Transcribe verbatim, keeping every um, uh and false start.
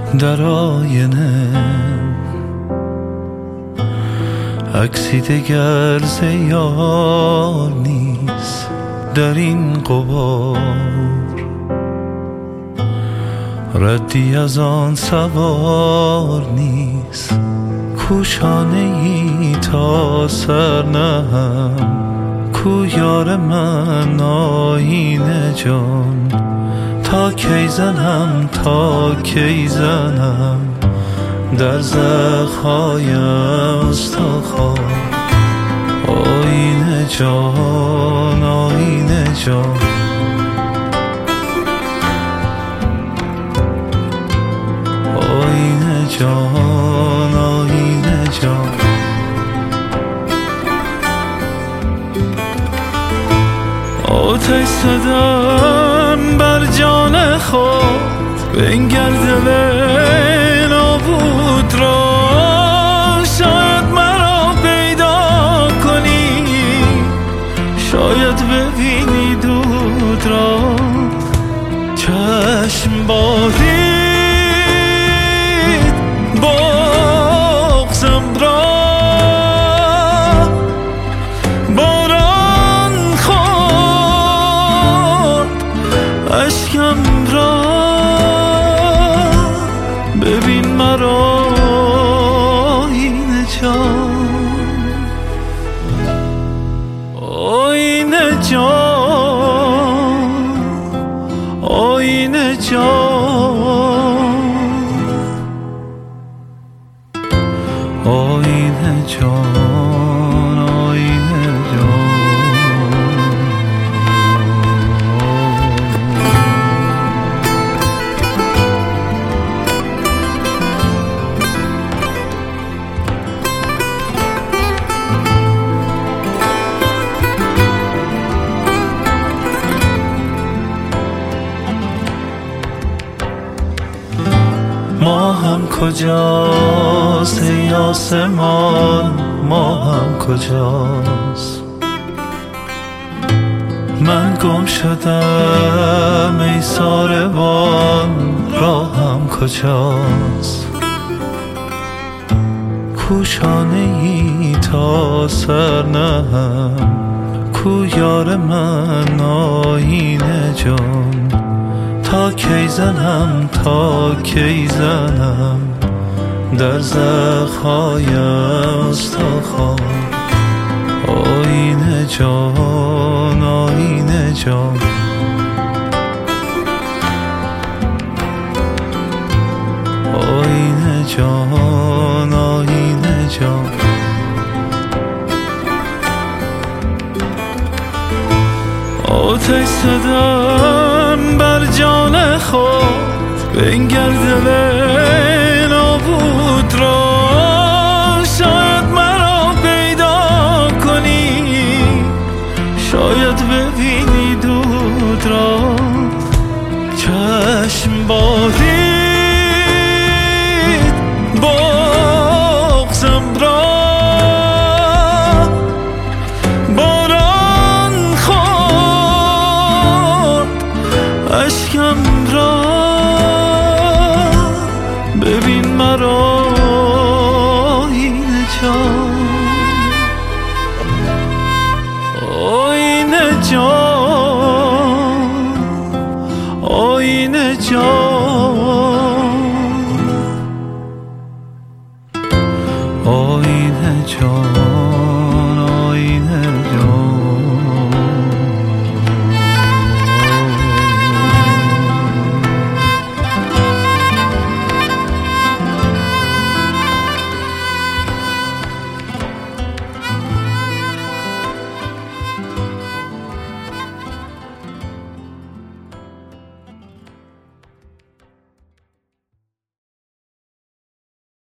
در آینه عکسی دگر ز یار نیست در این غبار، ردی از آن سوار نیست کو شانه ای تا سر نهم، کو یار من آیینه جان تا کی زنم تا کی زنم در زخم‌های استخوان. آیینه جان آیینه جان آیینه جان آیینه جان آتش زدم بر جان خود بنگر دل نابود را، شاید مرا پیدا کنی شاید ببینی دود را. چشم بارید بغضم را، باران خورد اشکم را، ببین مرا آیینه جان آیینه جان آیینه جان آیینه جان آیینه جان. ما هم کجاست ای آسمان، ما هم کجاست، من گم شدم ای ساربان راهم کجاست، کو شانه ای تا سر نهم، کو یار من آیینه جان تا کی زنم تا کی زنم در زخم‌های استخوان. آیینه جان آیینه جان آیینه جان آیینه جان آتش زدم بر جان خود بنگر دل نابود را، شاید مرا پیدا کنی شاید ببینی دود را. چشم بارید بغضم را، باران خورد اشکم را، ببین مرا آیینه جان آیینه جان